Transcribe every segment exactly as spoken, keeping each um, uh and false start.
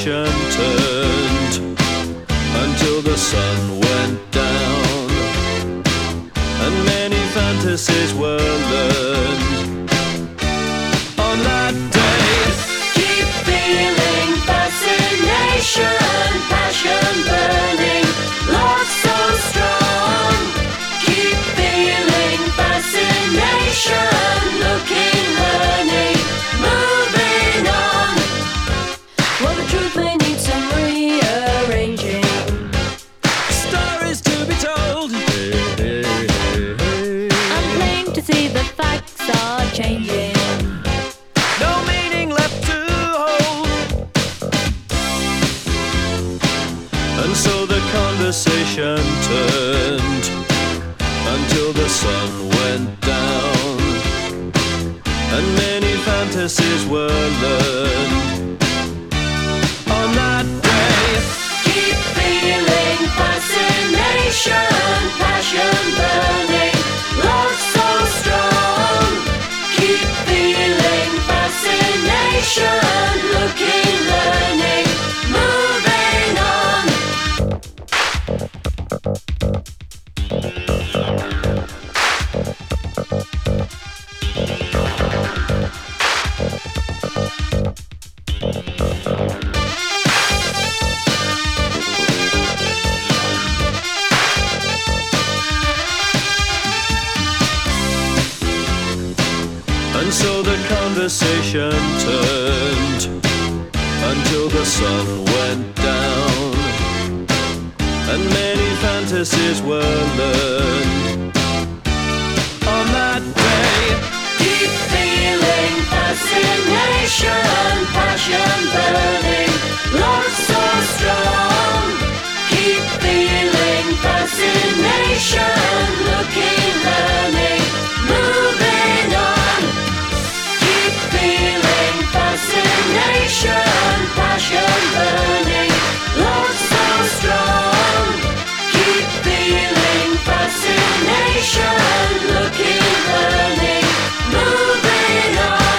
conversation turned until the sun went down, and many fantasies were learned on that day. Keep feeling fascination, passion burning, love so strong. Keep feeling fascination, looking, learning, moving on. Well, the truth may need some rearranging. Stories to be told. Hey, hey, hey, hey. I'm plain to see the facts are changing. No meaning left to hold. And so the conversation turned until the sun went down, and many fantasies were learned on that day. Keep feeling fascination, passion burning, love so strong. Keep feeling fascination, looking, learning, moving on. And so the conversation turned until the sun went down, and many fantasies were learned on that day. Keep feeling fascination, passion burning, love so strong. Keep feeling fascination, looking, learning, moving on. Keep feeling fascination, passion burning, love so strong. Keep feeling fascination, looking, learning, moving on.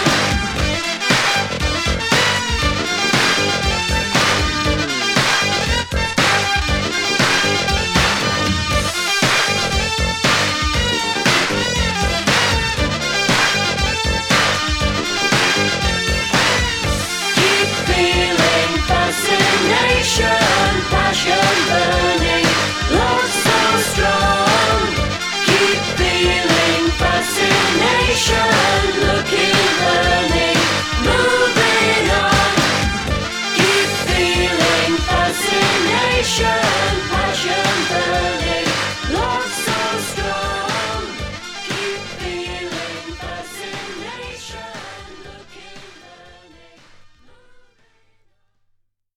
Keep feeling fascination, passion burning, love so strong. Keep feeling fascination, looking, learning, moving on. Keep feeling fascination.